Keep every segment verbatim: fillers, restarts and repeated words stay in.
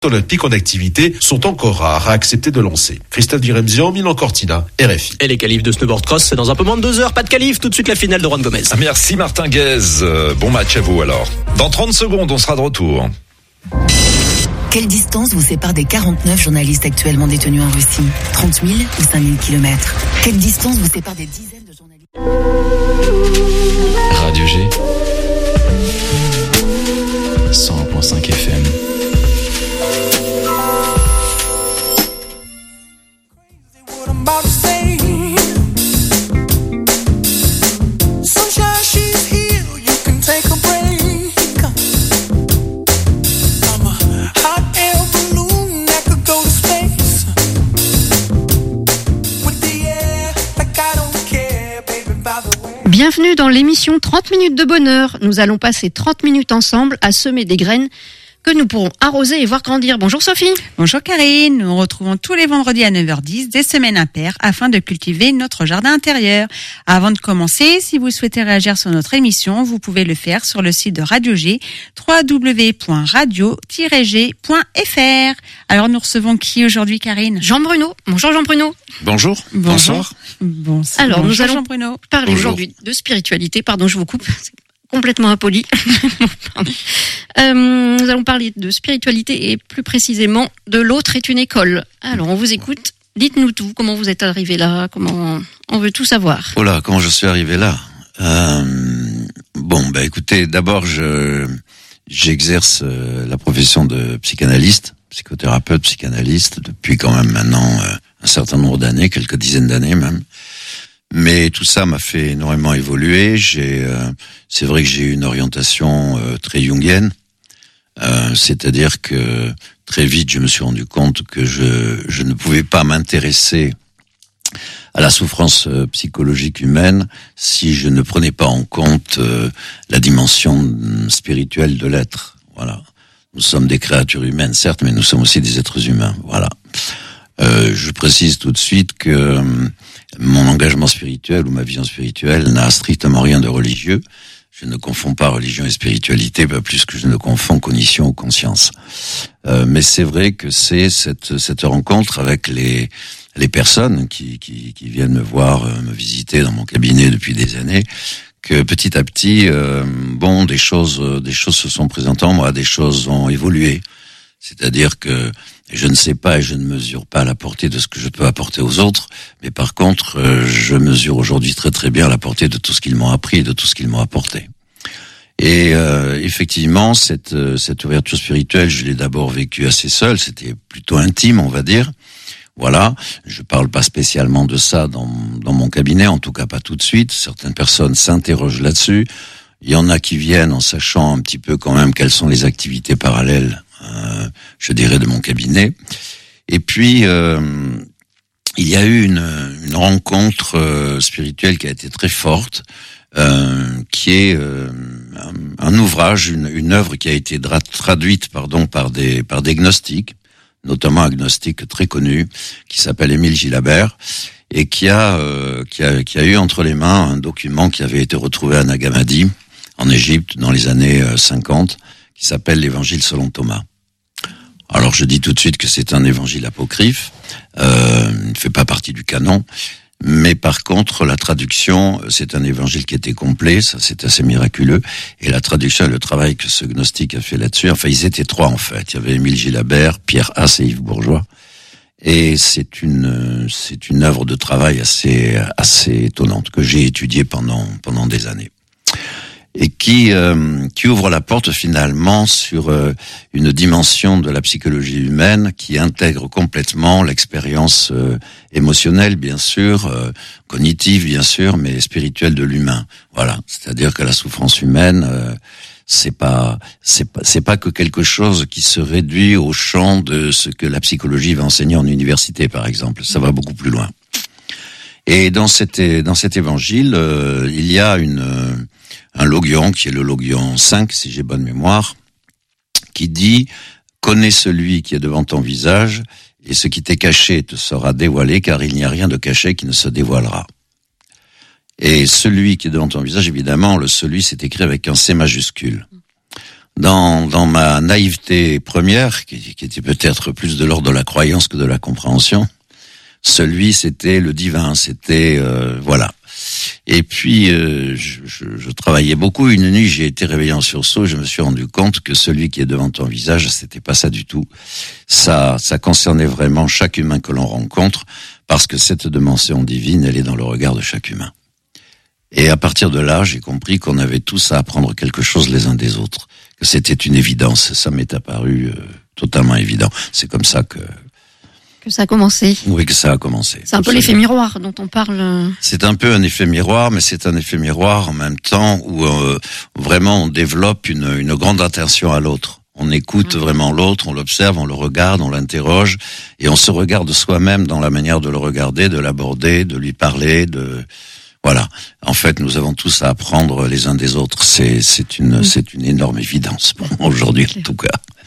olympiques en activité sont encore rares à accepter de lancer. Christophe Diremzian, Milan Cortina, R F I. Et les qualifs de snowboard cross, c'est dans un peu moins de deux heures. Pas de qualif, tout de suite la finale de Juan Gomez. Merci Martin Guez. Euh, bon match à vous alors. Dans trente secondes, on sera de retour. Quelle distance vous sépare des quarante-neuf journalistes actuellement détenus en Russie? trente mille ou cinq mille kilomètres? Quelle distance vous sépare des dizaines de journalistes? Radio G cent un virgule cinq F M. Bienvenue dans l'émission trente minutes de bonheur. Nous allons passer trente minutes ensemble à semer des graines que nous pourrons arroser et voir grandir. Bonjour Sophie. Bonjour Karine. Nous nous retrouvons tous les vendredis à neuf heures dix, des semaines impaires, afin de cultiver notre jardin intérieur. Avant de commencer, si vous souhaitez réagir sur notre émission, vous pouvez le faire sur le site de Radio G, w w w point radio tiret g point f r. Alors nous recevons qui aujourd'hui, Karine? Jean Bruno. Bonjour Jean Bruno. Bonjour. Bonjour. Bonsoir. Bonsoir. Alors Bonjour, nous allons Jean Bruno. parler Bonjour. aujourd'hui de spiritualité. Pardon, je vous coupe. C'est complètement impoli. euh, nous allons parler de spiritualité et plus précisément de l'autre est une école. Alors on vous écoute. Dites-nous tout. Comment vous êtes arrivé là? Comment on veut tout savoir. Oh là, comment je suis arrivé là? euh, Bon, bah écoutez, d'abord je j'exerce euh, la profession de psychanalyste, psychothérapeute, psychanalyste depuis quand même maintenant euh, un certain nombre d'années, quelques dizaines d'années même. Mais tout ça m'a fait énormément évoluer. J'ai, euh, c'est vrai que j'ai eu une orientation euh, très jungienne, euh, c'est-à-dire que très vite je me suis rendu compte que je je ne pouvais pas m'intéresser à la souffrance euh, psychologique humaine si je ne prenais pas en compte euh, la dimension euh, spirituelle de l'être. Voilà. Nous sommes des créatures humaines, certes, mais nous sommes aussi des êtres humains. Voilà. Euh, je précise tout de suite que euh, mon engagement spirituel ou ma vision spirituelle n'a strictement rien de religieux. Je ne confonds pas religion et spiritualité, pas plus que je ne confonds cognition ou conscience. Euh, mais c'est vrai que c'est cette, cette rencontre avec les, les personnes qui, qui, qui viennent me voir, euh, me visiter dans mon cabinet depuis des années, que petit à petit, euh, bon, des choses, des choses se sont présentées en moi, des choses ont évolué. C'est-à-dire que je ne sais pas et je ne mesure pas la portée de ce que je peux apporter aux autres, mais par contre, euh, je mesure aujourd'hui très très bien la portée de tout ce qu'ils m'ont appris et de tout ce qu'ils m'ont apporté. Et euh, effectivement, cette cette ouverture spirituelle, je l'ai d'abord vécue assez seule, c'était plutôt intime, on va dire. Voilà, je parle pas spécialement de ça dans dans mon cabinet, en tout cas pas tout de suite. Certaines personnes s'interrogent là-dessus. Il y en a qui viennent en sachant un petit peu quand même quelles sont les activités parallèles, euh, je dirais, de mon cabinet. Et puis, euh, il y a eu une, une rencontre euh, spirituelle qui a été très forte, euh, qui est euh, un, un ouvrage, une, une œuvre qui a été dra- traduite, pardon, par des par des gnostiques, notamment un gnostique très connu qui s'appelle Émile Gilabert, et qui a, euh, qui a qui a eu entre les mains un document qui avait été retrouvé à Nag Hammadi en Égypte dans les années cinquante, qui s'appelle l'Évangile selon Thomas. Alors je dis tout de suite que c'est un évangile apocryphe, euh, il ne fait pas partie du canon, mais par contre la traduction, c'est un évangile qui était complet, ça c'est assez miraculeux, et la traduction et le travail que ce gnostique a fait là-dessus, enfin ils étaient trois en fait, il y avait Émile Gilabert, Pierre Haas et Yves Bourgeois, et c'est une c'est une œuvre de travail assez assez étonnante que j'ai étudiée pendant pendant des années. Et qui euh, qui ouvre la porte finalement sur euh, une dimension de la psychologie humaine qui intègre complètement l'expérience euh, émotionnelle, bien sûr, euh, cognitive, bien sûr, mais spirituelle de l'humain. Voilà, c'est-à-dire que la souffrance humaine, euh, c'est pas c'est pas c'est pas que quelque chose qui se réduit au champ de ce que la psychologie va enseigner en université, par exemple. Ça va beaucoup plus loin. Et dans cet dans cet évangile, euh, il y a une euh, un logion, qui est le logion cinq, si j'ai bonne mémoire, qui dit « Connais celui qui est devant ton visage, et ce qui t'est caché te sera dévoilé, car il n'y a rien de caché qui ne se dévoilera. » Et celui qui est devant ton visage, évidemment, le celui, c'est écrit avec un C majuscule. dans, dans ma naïveté première, qui, qui était peut-être plus de l'ordre de la croyance que de la compréhension, celui, c'était le divin, c'était euh, voilà. Et puis, euh, je, je, je travaillais beaucoup. Une nuit, j'ai été réveillé en sursaut. Je me suis rendu compte que celui qui est devant ton visage, c'était pas ça du tout. Ça, ça concernait vraiment chaque humain que l'on rencontre, parce que cette dimension divine, elle est dans le regard de chaque humain. Et à partir de là, j'ai compris qu'on avait tous à apprendre quelque chose les uns des autres, que c'était une évidence. Ça m'est apparu euh, totalement évident. C'est comme ça que que ça a commencé. Oui, que ça a commencé. C'est un peu l'effet miroir dont on parle. C'est un peu un effet miroir, mais c'est un effet miroir en même temps où euh, vraiment on développe une, une grande attention à l'autre. On écoute mmh. vraiment l'autre, on l'observe, on le regarde, on l'interroge, et on se regarde soi-même dans la manière de le regarder, de l'aborder, de lui parler, de voilà. En fait, nous avons tous à apprendre les uns des autres. C'est c'est une mmh. c'est une énorme évidence bon, aujourd'hui en tout cas.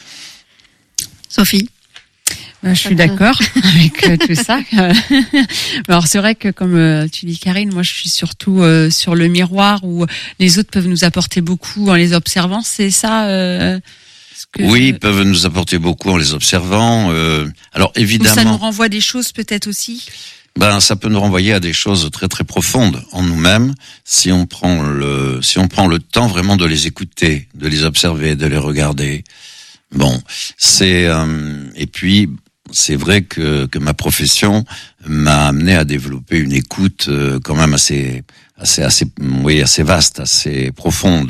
Sophie. Je suis d'accord avec euh, tout ça. Alors c'est vrai que comme euh, tu dis Karine, moi je suis surtout euh, sur le miroir où les autres peuvent nous apporter beaucoup en les observant. C'est ça euh, ce que Oui, ils peuvent nous apporter beaucoup en les observant. Euh, alors évidemment. Ou ça nous renvoie des choses peut-être aussi. Ben ça peut nous renvoyer à des choses très très profondes en nous-mêmes si on prend le si on prend le temps vraiment de les écouter, de les observer, de les regarder. Bon, c'est euh, et puis. C'est vrai que, que ma profession m'a amené à développer une écoute euh, quand même assez, assez, assez, oui, assez vaste, assez profonde.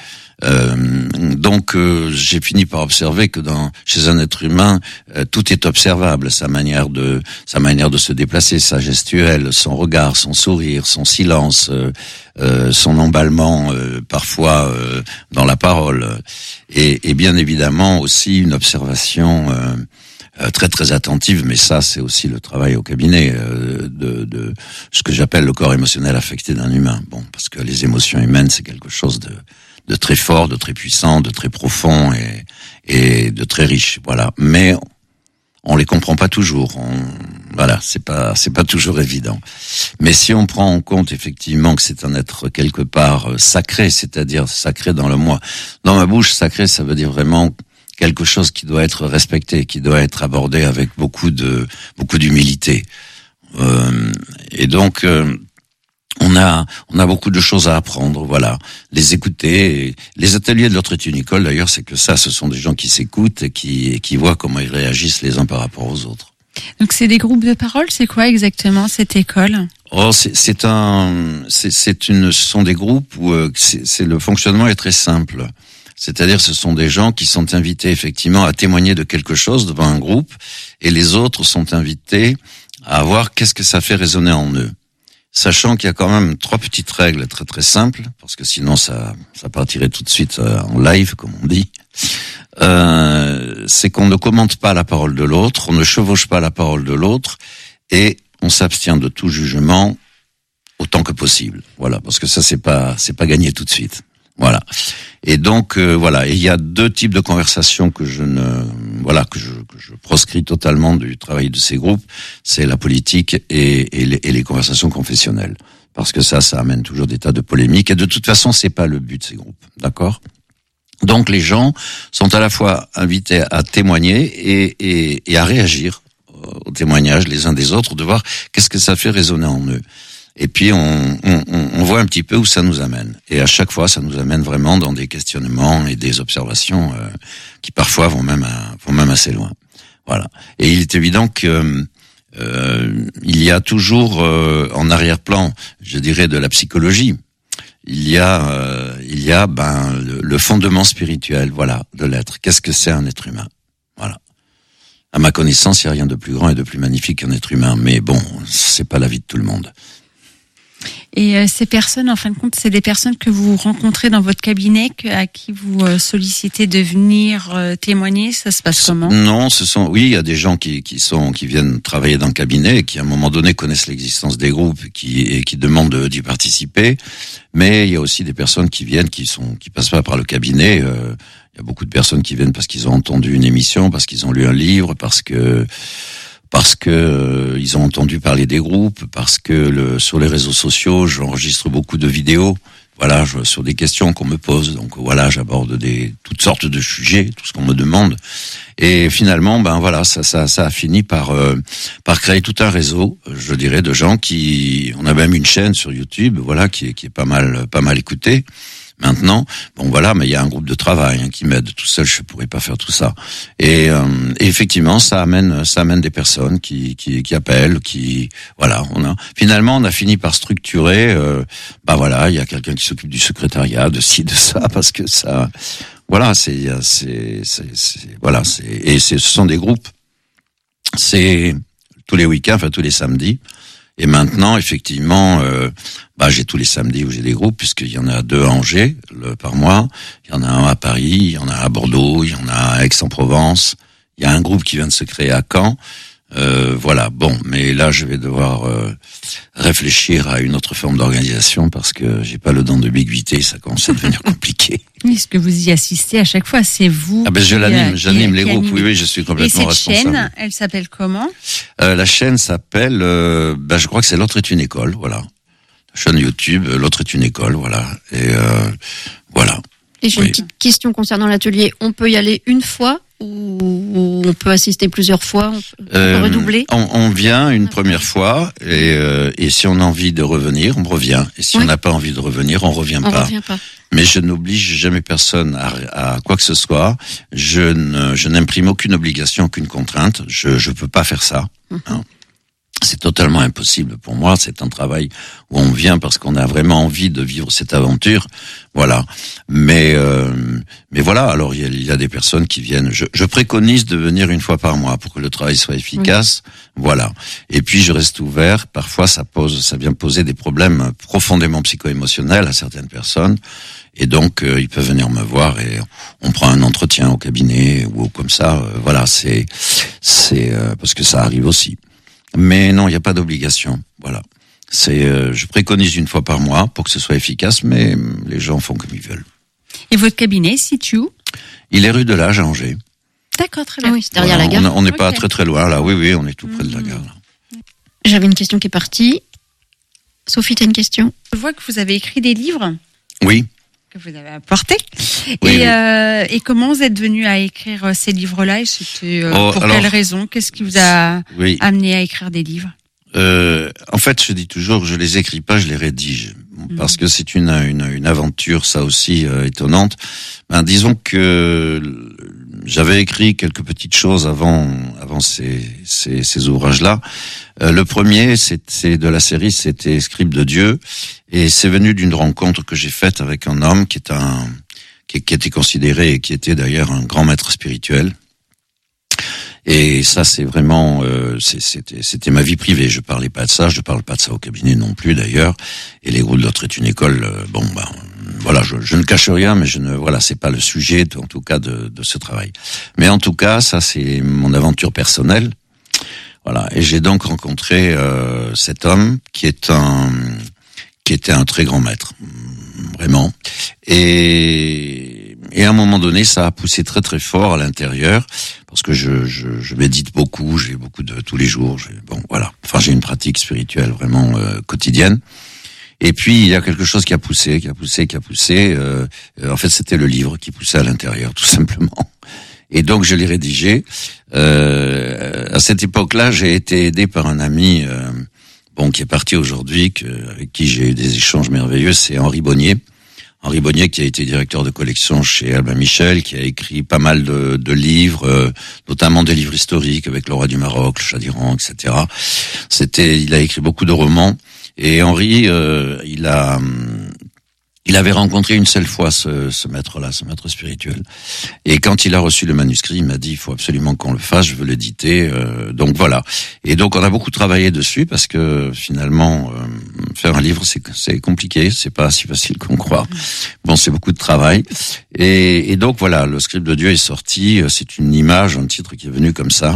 Euh, donc, euh, j'ai fini par observer que dans, chez un être humain, euh, tout est observable. Sa manière de, sa manière de se déplacer, sa gestuelle, son regard, son sourire, son silence, euh, euh, son emballement, euh, parfois euh, dans la parole, et, et bien évidemment aussi une observation. Euh, Euh, très très attentive, mais ça c'est aussi le travail au cabinet euh, de, de ce que j'appelle le corps émotionnel affecté d'un humain. Bon, parce que les émotions humaines c'est quelque chose de, de très fort, de très puissant, de très profond et, et de très riche. Voilà, mais on les comprend pas toujours. On, voilà, c'est pas c'est pas toujours évident. Mais si on prend en compte effectivement que c'est un être quelque part sacré, c'est-à-dire sacré dans le moi, dans ma bouche, sacré ça veut dire vraiment quelque chose qui doit être respecté, qui doit être abordé avec beaucoup de beaucoup d'humilité. Euh, et donc euh, on a on a beaucoup de choses à apprendre, voilà, les écouter. Et les ateliers de l'autre école d'ailleurs, c'est que ça, ce sont des gens qui s'écoutent et qui et qui voient comment ils réagissent les uns par rapport aux autres. Donc c'est des groupes de parole, c'est quoi exactement cette école ? Oh, c'est, c'est un c'est c'est une ce sont des groupes où euh, c'est, c'est le fonctionnement est très simple. C'est-à-dire, ce sont des gens qui sont invités effectivement à témoigner de quelque chose devant un groupe, et les autres sont invités à voir qu'est-ce que ça fait résonner en eux. Sachant qu'il y a quand même trois petites règles très très simples, parce que sinon ça ça partirait tout de suite en live, comme on dit. Euh, c'est qu'on ne commente pas la parole de l'autre, on ne chevauche pas la parole de l'autre, et on s'abstient de tout jugement autant que possible. Voilà, parce que ça c'est pas c'est pas gagné tout de suite. Voilà. Et donc euh, voilà, et il y a deux types de conversations que je ne voilà que je que je proscris totalement du travail de ces groupes, c'est la politique et, et, les, et les conversations confessionnelles, parce que ça ça amène toujours des tas de polémiques, et de toute façon c'est pas le but de ces groupes, d'accord ? Donc les gens sont à la fois invités à témoigner et, et, et à réagir aux témoignages les uns des autres, de voir qu'est-ce que ça fait résonner en eux. Et puis on, on, on voit un petit peu où ça nous amène. Et à chaque fois, ça nous amène vraiment dans des questionnements et des observations euh, qui parfois vont même à, vont même assez loin. Voilà. Et il est évident que euh, il y a toujours euh, en arrière-plan, je dirais, de la psychologie. Il y a, euh, il y a ben le, le fondement spirituel, voilà, de l'être. Qu'est-ce que c'est un être humain ? Voilà. À ma connaissance, il n'y a rien de plus grand et de plus magnifique qu'un être humain. Mais bon, c'est pas la vie de tout le monde. Et euh, ces personnes, en fin de compte, c'est des personnes que vous rencontrez dans votre cabinet, que, à qui vous euh, sollicitez de venir euh, témoigner. Ça se passe comment ? Non, ce sont, oui, il y a des gens qui qui sont qui viennent travailler dans le cabinet et qui à un moment donné connaissent l'existence des groupes, qui et qui demandent d'y participer. Mais il y a aussi des personnes qui viennent, qui sont qui passent pas par le cabinet. Euh, il y a beaucoup de personnes qui viennent parce qu'ils ont entendu une émission, parce qu'ils ont lu un livre, parce que parce que euh, ils ont entendu parler des groupes, parce que le, sur les réseaux sociaux, j'enregistre beaucoup de vidéos. voilà, je, sur des questions qu'on me pose. Donc voilà, j'aborde des toutes sortes de sujets, tout ce qu'on me demande. Et finalement, ben voilà, ça, ça, ça a fini par euh, par créer tout un réseau, je dirais, de gens qui, on a même une chaîne sur YouTube, voilà, qui est qui est pas mal pas mal écoutée. Maintenant, bon voilà, mais il y a un groupe de travail hein, qui m'aide. Tout seul, je pourrais pas faire tout ça. Et, euh, et effectivement, ça amène, ça amène des personnes qui, qui, qui appellent, qui, voilà, on a. Finalement, on a fini par structurer. Euh, bah voilà, il y a quelqu'un qui s'occupe du secrétariat, de ci, de ça, parce que ça, voilà, c'est, c'est, c'est, c'est voilà, c'est, et c'est, ce sont des groupes. C'est tous les week-ends, enfin tous les samedis. Et maintenant, effectivement, euh, bah j'ai tous les samedis où j'ai des groupes, puisqu'il y en a deux à Angers le, par mois, il y en a un à Paris, il y en a à Bordeaux, il y en a à Aix-en-Provence, il y a un groupe qui vient de se créer à Caen. Euh, voilà, bon, mais là je vais devoir euh, réfléchir à une autre forme d'organisation parce que j'ai pas le don de biguïté, ça commence à devenir compliqué. Est-ce que vous y assistez à chaque fois? C'est vous? Ah ben je l'anime, j'anime les groupes. Anime. Oui, oui, je suis complètement responsable. Et cette chaîne, elle s'appelle comment? euh, La chaîne s'appelle, euh, ben je crois que c'est L'autre est une école, voilà. La chaîne YouTube, L'autre est une école, voilà. Et euh, voilà. Et j'ai oui. une petite question concernant l'atelier. On peut y aller une fois ou on peut assister plusieurs fois, on peut Euh, redoubler? on, on vient une première fois et, euh, et si on a envie de revenir, on revient. Et si Oui. on n'a pas envie de revenir, on revient On pas. revient pas. Mais je n'oblige jamais personne à, à quoi que ce soit. Je ne, je n'imprime aucune obligation, aucune contrainte. Je, je peux pas faire ça. Mhm. Hein. C'est totalement impossible pour moi. C'est un travail où on vient parce qu'on a vraiment envie de vivre cette aventure. Voilà. Mais euh, mais voilà. Alors il y a, il y a des personnes qui viennent. Je, je préconise de venir une fois par mois pour que le travail soit efficace. Oui. Voilà. Et puis je reste ouvert. Parfois ça pose, ça vient poser des problèmes profondément psycho-émotionnels à certaines personnes. Et donc euh, ils peuvent venir me voir et on prend un entretien au cabinet ou comme ça. Euh, voilà. C'est c'est euh, parce que ça arrive aussi. Mais non, il n'y a pas d'obligation. Voilà. C'est, euh, je préconise une fois par mois pour que ce soit efficace, mais les gens font comme ils veulent. Et votre cabinet se situe où? Il est rue de l'Age à Angers. D'accord, très Ah bien. oui, c'est derrière Voilà, la gare. On n'est pas Ok. très très loin là. Oui, oui, on est tout près de la gare. Là. J'avais une question qui est partie. Sophie, t'as une question? Je vois que vous avez écrit des livres Oui. que vous avez apportés. Oui, et, oui. Euh, et comment vous êtes venu à écrire euh, ces livres-là? Et c'était euh, Oh, pour alors- quelle raison? Qu'est-ce qui vous a Oui. amené à écrire des livres? Euh, en fait, je dis toujours, je les écris pas, je les rédige, parce que c'est une une, une aventure, ça aussi euh, étonnante. Ben, disons que j'avais écrit quelques petites choses avant avant ces ces, ces ouvrages-là. Euh, le premier, c'est, c'est de la série, c'était Scribe de Dieu, et c'est venu d'une rencontre que j'ai faite avec un homme qui est un qui, qui était considéré et qui était d'ailleurs un grand maître spirituel. Et ça, c'est vraiment, euh, c'est, c'était, c'était ma vie privée. Je parlais pas de ça, je ne parle pas de ça au cabinet non plus d'ailleurs. Et les groupes d'autres est une école. Euh, bon, ben, voilà, je, je ne cache rien, mais je ne, voilà, c'est pas le sujet, en tout cas, de, de ce travail. Mais en tout cas, ça, c'est mon aventure personnelle. Voilà. Et j'ai donc rencontré euh, cet homme qui est un, qui était un très grand maître, vraiment. Et, et à un moment donné, ça a poussé très très fort à l'intérieur. Parce que je, je, je médite beaucoup, j'ai beaucoup de tous les jours. J'ai, bon, voilà. Enfin, j'ai une pratique spirituelle vraiment euh, quotidienne. Et puis il y a quelque chose qui a poussé, qui a poussé, qui a poussé. Euh, en fait, c'était le livre qui poussait à l'intérieur, tout simplement. Et donc je l'ai rédigé. Euh, à cette époque-là, j'ai été aidé par un ami, euh, bon, qui est parti aujourd'hui, que, avec qui j'ai eu des échanges merveilleux. C'est Henri Bonnier. Henri Bonnier, qui a été directeur de collection chez Albin Michel, qui a écrit pas mal de, de livres, euh, notamment des livres historiques avec le roi du Maroc, le Shah d'Iran, et cetera. C'était, il a écrit beaucoup de romans. Et Henri, euh, il a, il avait rencontré une seule fois ce, ce maître-là, ce maître spirituel. Et quand il a reçu le manuscrit, il m'a dit, il faut absolument qu'on le fasse, je veux l'éditer. Euh, donc voilà. Et donc on a beaucoup travaillé dessus parce que finalement, euh, faire un livre, c'est, c'est compliqué, c'est pas si facile qu'on croit. Bon, c'est beaucoup de travail. Et, et donc voilà, le Scribe de Dieu est sorti. C'est une image, un titre qui est venu comme ça.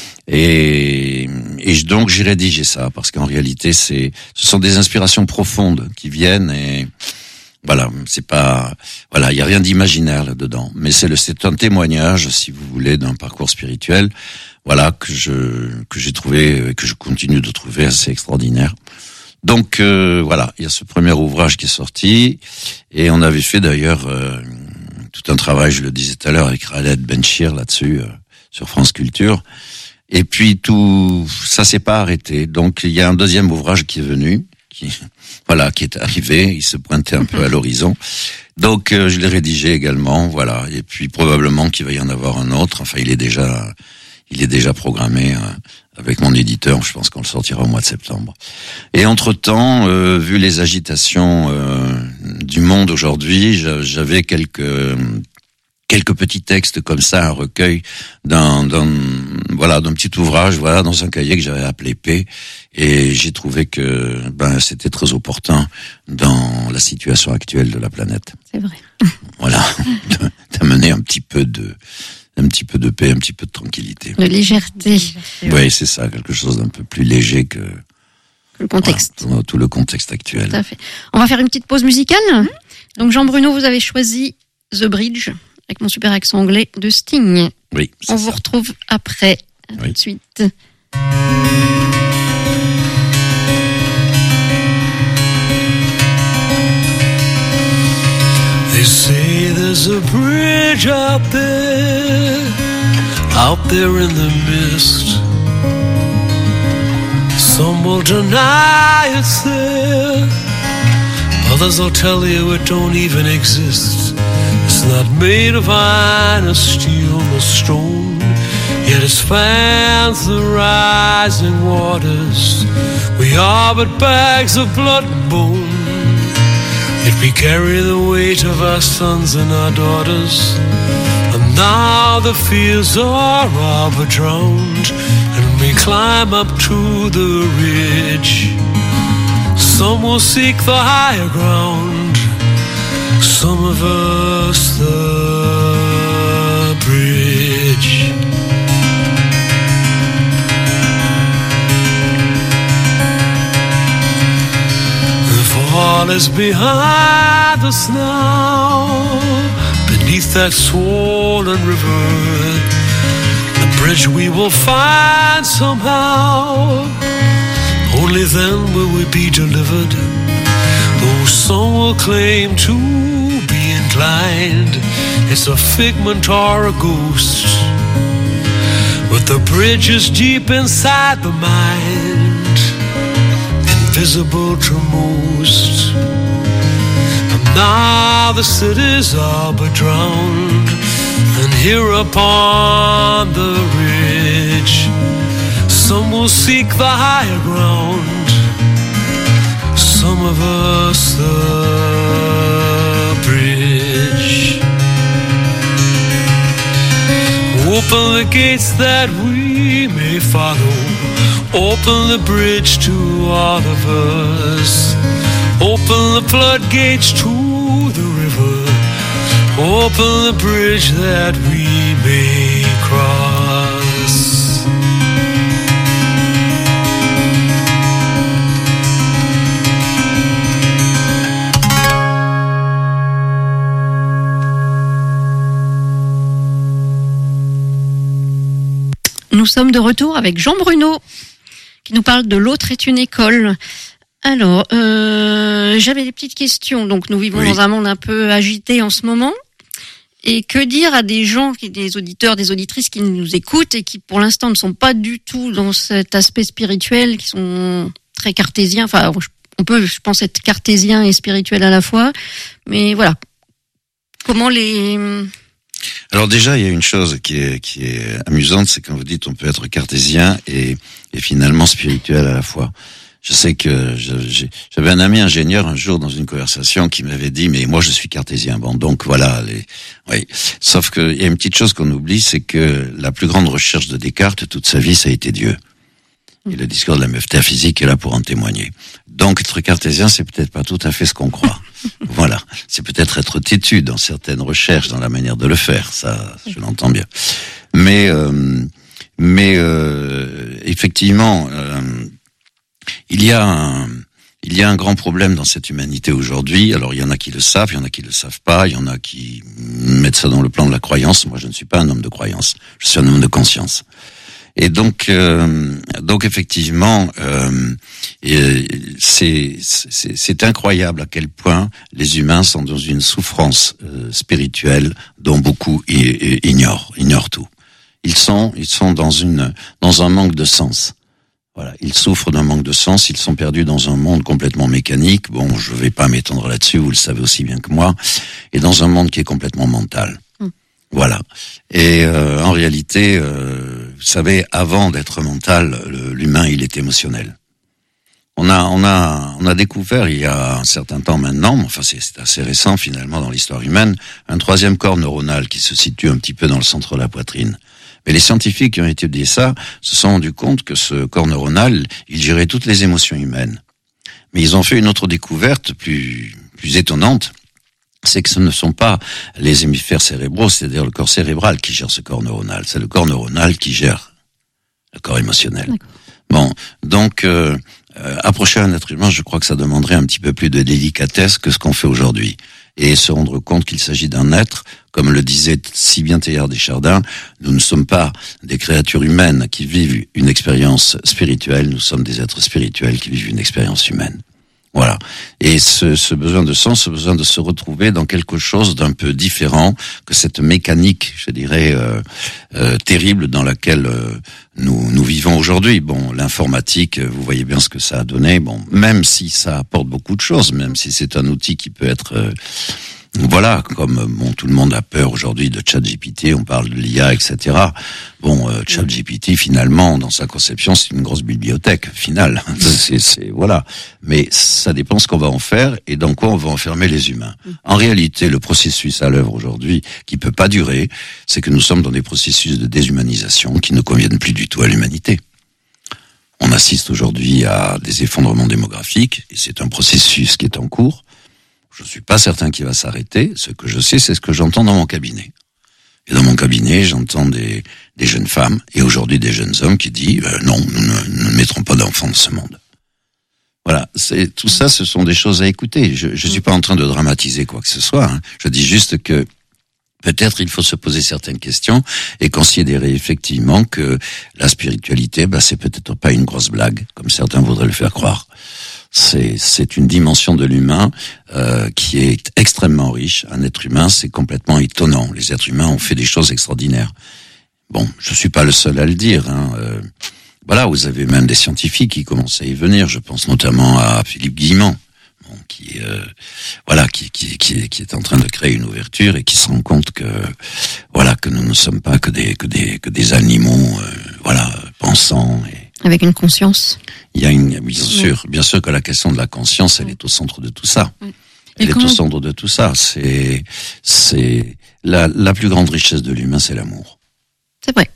Et, et donc j'ai rédigé ça parce qu'en réalité, c'est, ce sont des inspirations profondes qui viennent et voilà, c'est pas, voilà, il y a rien d'imaginaire là-dedans, mais c'est le, c'est un témoignage, si vous voulez, d'un parcours spirituel, voilà, que je, que j'ai trouvé, que je continue de trouver assez extraordinaire. Donc euh, voilà, il y a ce premier ouvrage qui est sorti, et on avait fait d'ailleurs euh, tout un travail, je le disais tout à l'heure, avec Khaled Benchir là-dessus, euh, sur France Culture. Et puis tout ça s'est pas arrêté. Donc il y a un deuxième ouvrage qui est venu, qui voilà, qui est arrivé, il se pointait un peu à l'horizon. Donc euh, je l'ai rédigé également, voilà. Et puis probablement qu'il va y en avoir un autre. Enfin, il est déjà, il est déjà programmé euh, avec mon éditeur. Je pense qu'on le sortira au mois de septembre. Et entre-temps, euh, vu les agitations euh, du monde aujourd'hui, j'avais quelques quelques petits textes comme ça, un recueil d'un, d'un, voilà, d'un petit ouvrage, voilà, dans un cahier que j'avais appelé P. Et j'ai trouvé que, ben, c'était très opportun dans la situation actuelle de la planète. C'est vrai. Voilà. D'amener un petit peu de, un petit peu de paix, un petit peu de tranquillité. De légèreté. Oui, c'est ça, quelque chose d'un peu plus léger que, le contexte. Voilà, tout, tout le contexte actuel. Tout à fait. On va faire une petite pause musicale. Mmh. Donc, Jean-Bruno, vous avez choisi The Bridge, avec mon super accent anglais, de Sting. Oui. On vous ça. retrouve après. À oui. tout de suite. They say there's a bridge out there, out there in the mist. Some will deny it's there, others will tell you it don't even exist. It's not made of iron or steel or stone, yet it spans the rising waters. We are but bags of blood and bone, yet we carry the weight of our sons and our daughters. And now the fields are all but drowned, and we climb up to the ridge. Some will seek the higher ground, some of us the bridge. The fall is behind us now, beneath that swollen river. The bridge we will find somehow, only then will we be delivered. Though some will claim to be inclined, it's a figment or a ghost, but the bridge is deep inside the mind, invisible to most. And now the cities are but drowned, and here upon the ridge, some will seek the higher ground, some of us the bridge. Open the gates that we may follow, open the bridge to all of us. Open the floodgates to the river, open the bridge that we may cross. Nous sommes de retour avec Jean-Bruno, qui nous parle de L'autre est une école. Alors, euh, j'avais des petites questions. Donc, nous vivons oui. dans un monde un peu agité en ce moment. Et que dire à des gens, des auditeurs, des auditrices qui nous écoutent et qui, pour l'instant, ne sont pas du tout dans cet aspect spirituel, qui sont très cartésiens. Enfin, on peut, je pense, être cartésien et spirituel à la fois. Mais voilà. Comment les... Alors déjà, il y a une chose qui est, qui est amusante, c'est quand vous dites on peut être cartésien et, et finalement spirituel à la fois. Je sais que je, j'ai, j'avais un ami ingénieur un jour dans une conversation qui m'avait dit mais moi je suis cartésien. Bon donc voilà. Les, oui. Sauf qu'il y a une petite chose qu'on oublie, c'est que la plus grande recherche de Descartes toute sa vie ça a été Dieu. Et le discours de la métaphysique est là pour en témoigner. Donc être cartésien c'est peut-être pas tout à fait ce qu'on croit. Voilà, c'est peut-être être têtu dans certaines recherches, dans la manière de le faire, ça, je l'entends bien. Mais, euh, mais euh, effectivement, euh, il y a un, il y a un grand problème dans cette humanité aujourd'hui. Alors, il y en a qui le savent, il y en a qui le savent pas, il y en a qui mettent ça dans le plan de la croyance. Moi, je ne suis pas un homme de croyance, je suis un homme de conscience. Et donc, euh, donc effectivement, euh, et c'est, c'est, c'est incroyable à quel point les humains sont dans une souffrance euh, spirituelle dont beaucoup i- i- ignorent, ignorent tout. Ils sont, ils sont dans une, dans un manque de sens. Voilà, ils souffrent d'un manque de sens, ils sont perdus dans un monde complètement mécanique. Bon, je vais pas m'étendre là-dessus, vous le savez aussi bien que moi, et dans un monde qui est complètement mental. Mm. Voilà. Et euh, en réalité, euh, vous savez, avant d'être mental, le, l'humain, il est émotionnel. On a, on a, on a découvert il y a un certain temps maintenant, enfin c'est, c'est assez récent finalement dans l'histoire humaine, un troisième corps neuronal qui se situe un petit peu dans le centre de la poitrine. Mais les scientifiques qui ont étudié ça se sont rendus compte que ce corps neuronal, il gérait toutes les émotions humaines. Mais ils ont fait une autre découverte plus, plus étonnante, c'est que ce ne sont pas les hémisphères cérébraux, c'est-à-dire le corps cérébral qui gère ce corps neuronal. C'est le corps neuronal qui gère le corps émotionnel. D'accord. Bon, donc euh, euh, approcher un être humain, je crois que ça demanderait un petit peu plus de délicatesse que ce qu'on fait aujourd'hui. Et se rendre compte qu'il s'agit d'un être, comme le disait si bien Teilhard de Chardin, nous ne sommes pas des créatures humaines qui vivent une expérience spirituelle, nous sommes des êtres spirituels qui vivent une expérience humaine. Voilà. Et ce, ce besoin de sens, ce besoin de se retrouver dans quelque chose d'un peu différent que cette mécanique, je dirais, euh, euh, terrible dans laquelle euh, nous nous vivons aujourd'hui. Bon, l'informatique, vous voyez bien ce que ça a donné. Bon, même si ça apporte beaucoup de choses, même si c'est un outil qui peut être... Euh, Voilà, comme bon, tout le monde a peur aujourd'hui de ChatGPT, on parle de l'I A, et cetera. Bon, euh, ChatGPT, finalement, dans sa conception, c'est une grosse bibliothèque finale. c'est, c'est voilà. Mais ça dépend ce qu'on va en faire et dans quoi on va enfermer les humains. En réalité, le processus à l'œuvre aujourd'hui, qui peut pas durer, c'est que nous sommes dans des processus de déshumanisation qui ne conviennent plus du tout à l'humanité. On assiste aujourd'hui à des effondrements démographiques et c'est un processus qui est en cours. Je suis pas certain qu'il va s'arrêter. Ce que je sais, c'est ce que j'entends dans mon cabinet. Et dans mon cabinet, j'entends des, des jeunes femmes et aujourd'hui des jeunes hommes qui disent euh, non, nous ne, nous ne mettrons pas d'enfants dans ce monde. Voilà, c'est tout ça, ce sont des choses à écouter. Je, je suis pas en train de dramatiser quoi que ce soit. Hein. Je dis juste que peut-être il faut se poser certaines questions et considérer effectivement que la spiritualité, bah, c'est peut-être pas une grosse blague, comme certains voudraient le faire croire. C'est, c'est une dimension de l'humain euh, qui est extrêmement riche. Un être humain, c'est complètement étonnant. Les êtres humains ont fait des choses extraordinaires. Bon, je suis pas le seul à le dire. Hein. Euh, voilà, vous avez même des scientifiques qui commencent à y venir. Je pense notamment à Philippe Guillemont, bon, qui, euh, voilà, qui, qui, qui, qui est en train de créer une ouverture et qui se rend compte que, voilà, que nous ne sommes pas que des, que des, que des animaux, euh, voilà, pensants et avec une conscience. Il y a une, bien sûr, bien sûr que la question de la conscience, elle est au centre de tout ça. Oui. Elle Et est comment... au centre de tout ça. C'est, c'est la, la plus grande richesse de l'humain, c'est l'amour. C'est vrai.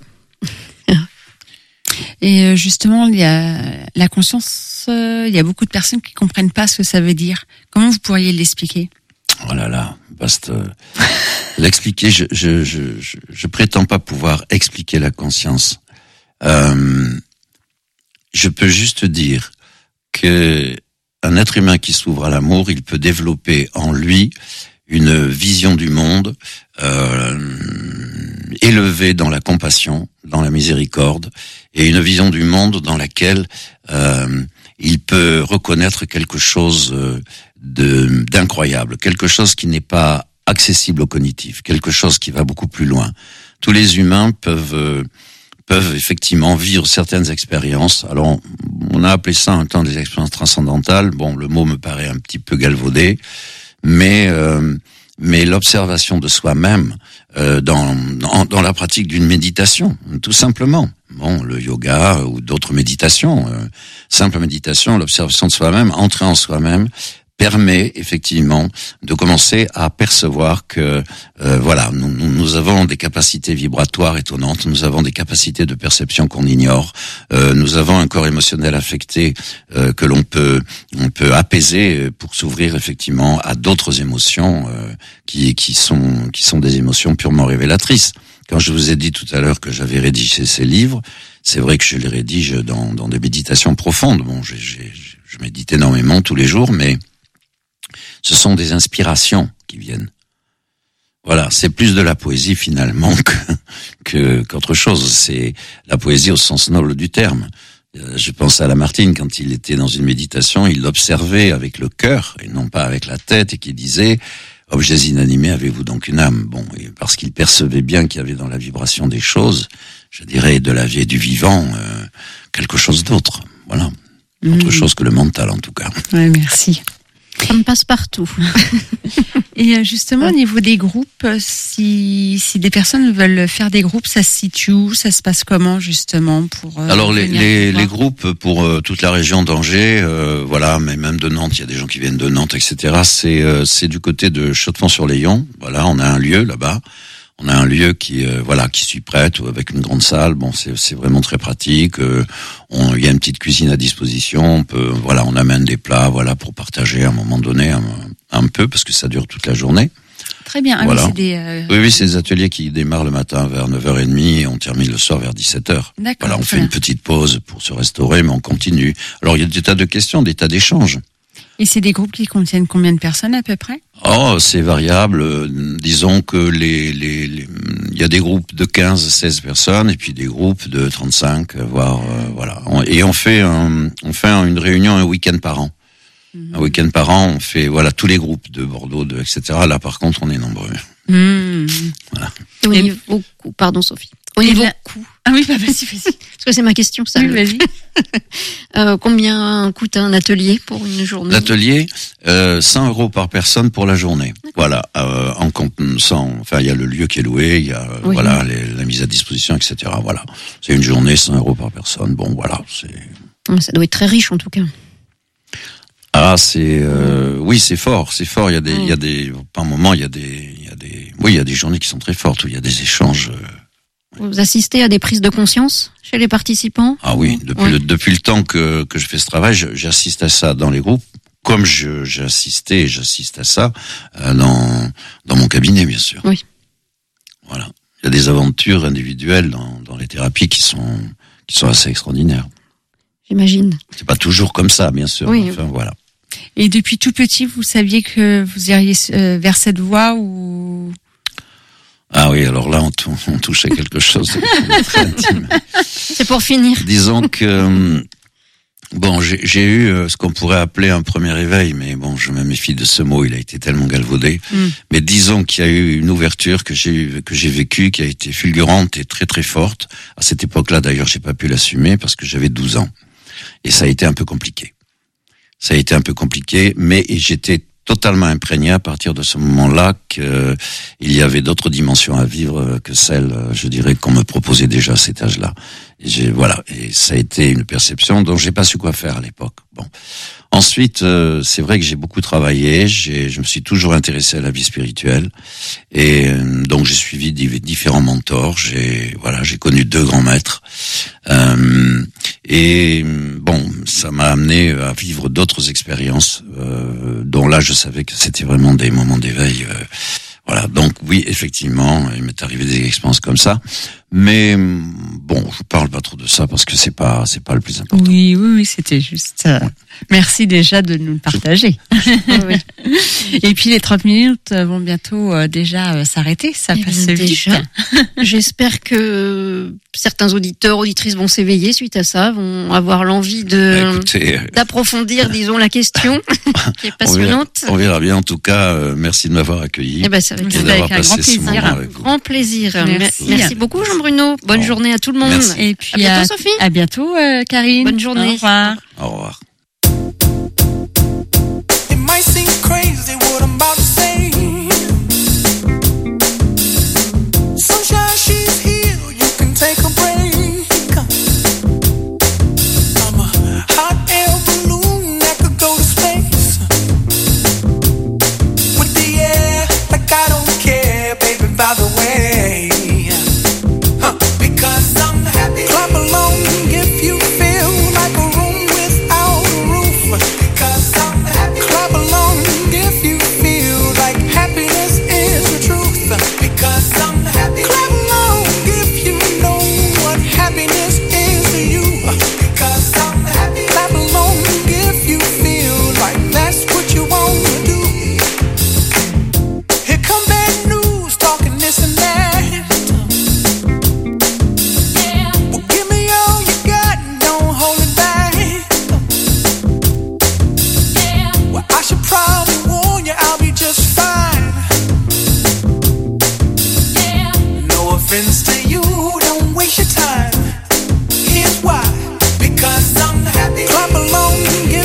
Et justement, il y a la conscience. Euh, il y a beaucoup de personnes qui comprennent pas ce que ça veut dire. Comment vous pourriez l'expliquer? Oh là là, vaste. L'expliquer, je, je, je, je, je prétends pas pouvoir expliquer la conscience. Euh, Je peux juste dire que un être humain qui s'ouvre à l'amour, il peut développer en lui une vision du monde euh, élevée dans la compassion, dans la miséricorde, et une vision du monde dans laquelle euh, il peut reconnaître quelque chose de d'incroyable, quelque chose qui n'est pas accessible au cognitif, quelque chose qui va beaucoup plus loin. Tous les humains peuvent euh, peuvent effectivement vivre certaines expériences. Alors, on a appelé ça un temps des expériences transcendantales. Bon, le mot me paraît un petit peu galvaudé, mais euh, mais l'observation de soi-même euh, dans, dans dans la pratique d'une méditation, tout simplement. Bon, le yoga ou d'autres méditations, euh, simple méditation, l'observation de soi-même, entrer en soi-même, permet effectivement de commencer à percevoir que euh, voilà, nous, nous, nous avons des capacités vibratoires étonnantes, nous avons des capacités de perception qu'on ignore, euh, nous avons un corps émotionnel affecté euh, que l'on peut on peut apaiser pour s'ouvrir effectivement à d'autres émotions euh, qui qui sont qui sont des émotions purement révélatrices. Quand je vous ai dit tout à l'heure que j'avais rédigé ces livres, c'est vrai que je les rédige dans dans des méditations profondes. Bon, j'ai, j'ai, je médite énormément tous les jours, mais ce sont des inspirations qui viennent. Voilà, c'est plus de la poésie finalement que, que qu'autre chose. C'est la poésie au sens noble du terme. Je pense à Lamartine, quand il était dans une méditation, il observait avec le cœur et non pas avec la tête, et qui disait « Objets inanimés, avez-vous donc une âme ?» Bon, et parce qu'il percevait bien qu'il y avait dans la vibration des choses, je dirais de la vie et du vivant, euh, quelque chose d'autre. Voilà, mmh. autre chose que le mental en tout cas. Ouais, merci. Ça me passe partout. Et justement, au niveau des groupes, si, si des personnes veulent faire des groupes, ça se situe où? Ça se passe comment, justement, pour euh, Alors, les, les, les groupes pour euh, toute la région d'Angers, euh, voilà, mais même de Nantes, il y a des gens qui viennent de Nantes, et cetera. C'est, euh, c'est du côté de Chaux-de-Fonds-sur-Layon. Voilà, on a un lieu là-bas. On a un lieu qui, euh, voilà, qui s'y prête, avec une grande salle. Bon, c'est, c'est vraiment très pratique. Euh, on, il y a une petite cuisine à disposition. On peut, voilà, on amène des plats, voilà, pour partager à un moment donné un, un peu, parce que ça dure toute la journée. Très bien. Ah, voilà. oui, c'est des, euh... oui, oui, c'est des ateliers qui démarrent le matin vers neuf heures trente et on termine le soir vers dix-sept heures. D'accord. Voilà, on fait bien. une petite pause pour se restaurer, mais on continue. Alors, il y a des tas de questions, des tas d'échanges. Et c'est des groupes qui contiennent combien de personnes à peu près? Oh, c'est variable. Euh, disons que les, les, les, il y a des groupes de quinze, seize personnes, et puis des groupes de trente-cinq, voire, euh, voilà. On, et on fait un, on fait une réunion un week-end par an. Mmh. Un week-end par an, on fait, voilà, tous les groupes de Bordeaux, de, et cetera. Là, par contre, on est nombreux. Mmh. Voilà. Et au et niveau coût, pardon Sophie. Au niveau la... coût. Ah oui, bah vas-y, vas-y. Parce que c'est ma question, ça. Oui, vas-y. euh, combien coûte un atelier pour une journée? L'atelier, euh, cent euros par personne pour la journée. D'accord. Voilà, euh, en sans, enfin, il y a le lieu qui est loué, il y a, oui. voilà, les, la mise à disposition, et cetera. Voilà. C'est une journée, cent euros par personne. Bon, voilà, c'est. Ça doit être très riche, en tout cas. Ah, c'est, euh, oui, c'est fort, c'est fort. Il y a des, il y a des, par moment, il y a des, il y a des, oui, il y a des journées qui sont très fortes où il y a des échanges. Euh, Vous assistez à des prises de conscience chez les participants? Ah oui, depuis, oui. Le, depuis le temps que, que je fais ce travail, j'assiste à ça dans les groupes, comme je, j'ai assisté et j'assiste à ça euh, dans, dans mon cabinet, bien sûr. Oui. Voilà. Il y a des aventures individuelles dans, dans les thérapies qui sont, qui sont assez extraordinaires. J'imagine. C'est pas toujours comme ça, bien sûr. Oui. Enfin, voilà. Et depuis tout petit, vous saviez que vous iriez euh, vers cette voie ou... Ah oui, alors là, on, t- on touche à quelque chose de très intime. C'est pour finir. Disons que, bon, j'ai, j'ai eu ce qu'on pourrait appeler un premier éveil, mais bon, je me méfie de ce mot, il a été tellement galvaudé. Mm. Mais disons qu'il y a eu une ouverture que j'ai, que j'ai vécue, qui a été fulgurante et très très forte. À cette époque-là, d'ailleurs, j'ai pas pu l'assumer parce que j'avais douze ans. Et ça a été un peu compliqué. Ça a été un peu compliqué, mais j'étais totalement imprégné à partir de ce moment-là qu'il y avait d'autres dimensions à vivre que celles, je dirais, qu'on me proposait déjà à cet âge-là. Et j'ai, voilà, et ça a été une perception dont j'ai pas su quoi faire à l'époque. Bon. Ensuite, euh, c'est vrai que j'ai beaucoup travaillé, j'ai, je me suis toujours intéressé à la vie spirituelle, et euh, donc j'ai suivi différents mentors. J'ai, voilà, j'ai connu deux grands maîtres, euh, et bon, ça m'a amené à vivre d'autres expériences, euh, dont là je savais que c'était vraiment des moments d'éveil. Euh, Voilà, donc oui, effectivement, il m'est arrivé des expériences comme ça, mais bon, je parle pas trop de ça parce que c'est pas, c'est pas le plus important. Oui, oui, oui, c'était juste. Euh, merci déjà de nous le partager. Oui. Et puis les trente minutes vont bientôt euh, déjà euh, s'arrêter, ça Et passe vite. déjà. J'espère que certains auditeurs, auditrices vont s'éveiller suite à ça, vont avoir l'envie de Bah, écoutez, d'approfondir, disons, la question qui est passionnante. On verra, on verra bien. En tout cas, euh, merci de m'avoir accueilli. Eh ben, ça va et être d'avoir avec un passé grand ce plaisir. moment un avec vous. grand plaisir. Merci. Merci beaucoup, Jean-Bruno. Bonne Bon. journée à tout le monde. Merci. Et puis à bientôt, à, Sophie. à bientôt, euh, Karine. Bonne journée. Au revoir. Au revoir.